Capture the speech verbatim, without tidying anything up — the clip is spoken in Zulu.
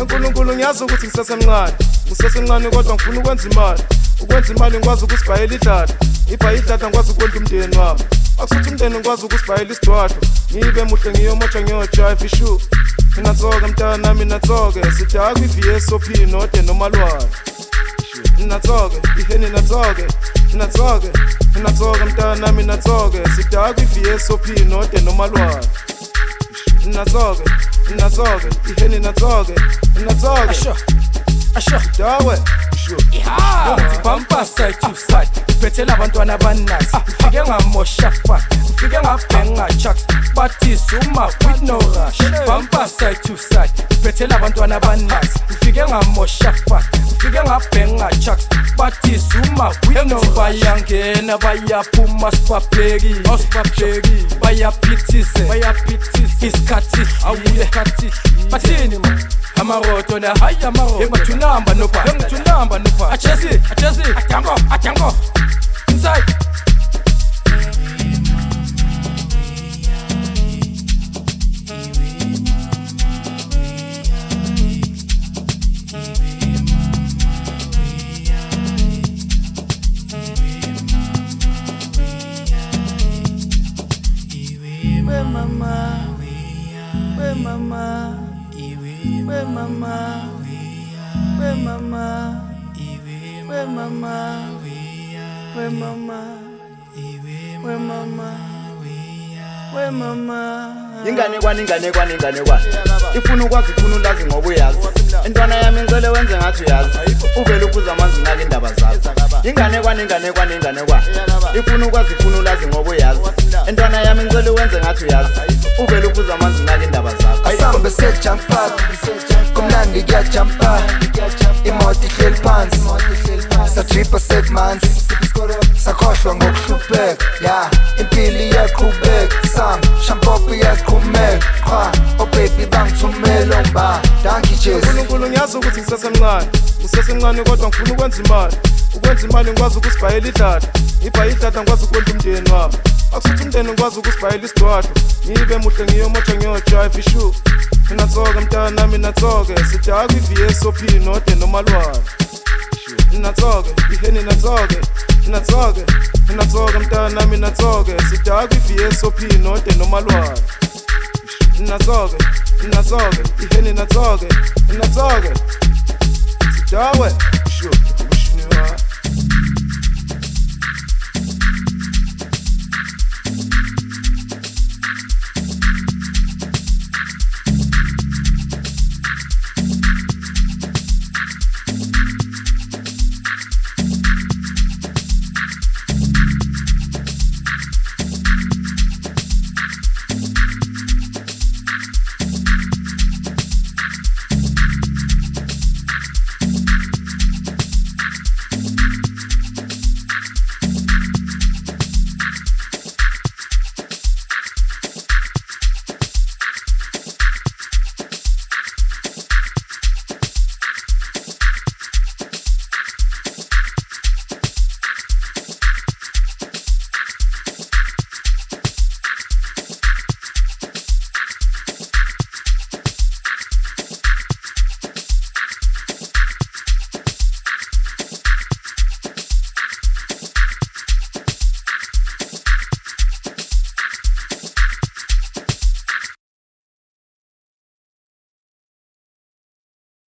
enkulunkulu ngiyazi ukuthi ngisasemncane ngisasemncane kodwa ngifuna ukwenza imali ukwenza imali ngikwazi ukusibhayela idlada ngibhaye idlada ngikwazi ukwenza umndeni wami akusuthi umndeni ngikwazi ukusibhayela isidwadlo ngibe muhle ngiyomotsha ngiyojive ishu mina tsoke mntana mina tsoke sidaka i-V S O P node nomalwane mina tsoke iheni natsoke mina tsoke mina tsoke mntana mina tsoke sidaka i-V S O P node nomalwane mina tsoke mina tsoke iheni natsoke mina tsoke Asho Asho dawe Iha Bumper side to side Phethela abantwana abaninasi Ufike ngamosha fuck Ufike ngabhenga chucks Bathi suma with no rush Bumper side to side Phethela abantwana abaninasi Ufike ngamosha fuck Ufike ngabhenga chucks Bathi suma with no rush Bayangena bayaphuma sibabheki Osibabheki bayaphithise Bayaphithise Isikhathi awule Isikhathi Bathini man Amaroto na haya amaroto Yenga tunamba no pa Yenga tunamba no pa Achesi Achesi Atango Atango Inside We mama We mama We mama, we mama, we mama, we mama, we mama, we mama. Ingane kwani ingane kwani ingane kwani ifuna ukwazi ifuna ulazi ngoba uyazi intwana yami ngicela wenze ngathi uyazi uvela ukuza amanzi nake indaba zakho ingane kwani ingane kwani ingane kwani ifuna ukwazi ifuna ulazi ngoba uyazi intwana yami ngicela wenze ngathi uyazi uvela ukuza amanzi nake indaba zakho asambe sejumpa kumnandi kuyajumpa imoto ihleli phansi satripa segmans sakhohlwa ngokuhlupheka ya impilo iyaqhubeka sam shampopi iyaqhumeka qha oh baby bangithumela ngba danki jesi uNkulunkulu ngiyazi ukuthi ngisasemncane ngisasemncane kodwa ngifuna ukwenza imali ukwenza imali ngikwazi ukusibhayela idlada ngibhaye idlada ngikwazi ukwenza umndeni wami akusuthi umndeni ngikwazi ukusibhayela isidwadlo ngibe muhle ngiyomotsha ngiyojive ishu mina tsoke mntana mina tsoke sidaka i-V S O P node nomalwane mina tsoke iheni natsoke mina tsoke mina tsoke mntana mina tsoke sidaka i-V S O P node nomalwane mina tsoke mina tsoke iheni natsoke mina tsoke sidawe sure